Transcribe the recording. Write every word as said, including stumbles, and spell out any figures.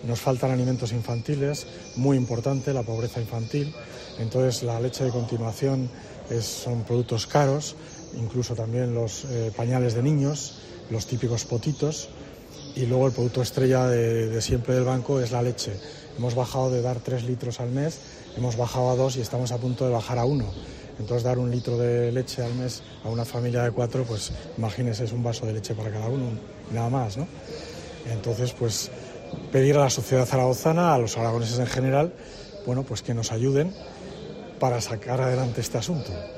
nos faltan alimentos infantiles, muy importante la pobreza infantil, entonces la leche de continuación es, son productos caros, incluso también los eh, pañales de niños, los típicos potitos, y luego el producto estrella de, de siempre del banco es la leche. Hemos bajado de dar tres litros al mes, hemos bajado a dos y estamos a punto de bajar a uno. Entonces dar un litro de leche al mes a una familia de cuatro, pues imagínese, es un vaso de leche para cada uno, nada más, ¿no? Entonces, pues pedir a la sociedad zaragozana, a los aragoneses en general, bueno, pues que nos ayuden para sacar adelante este asunto.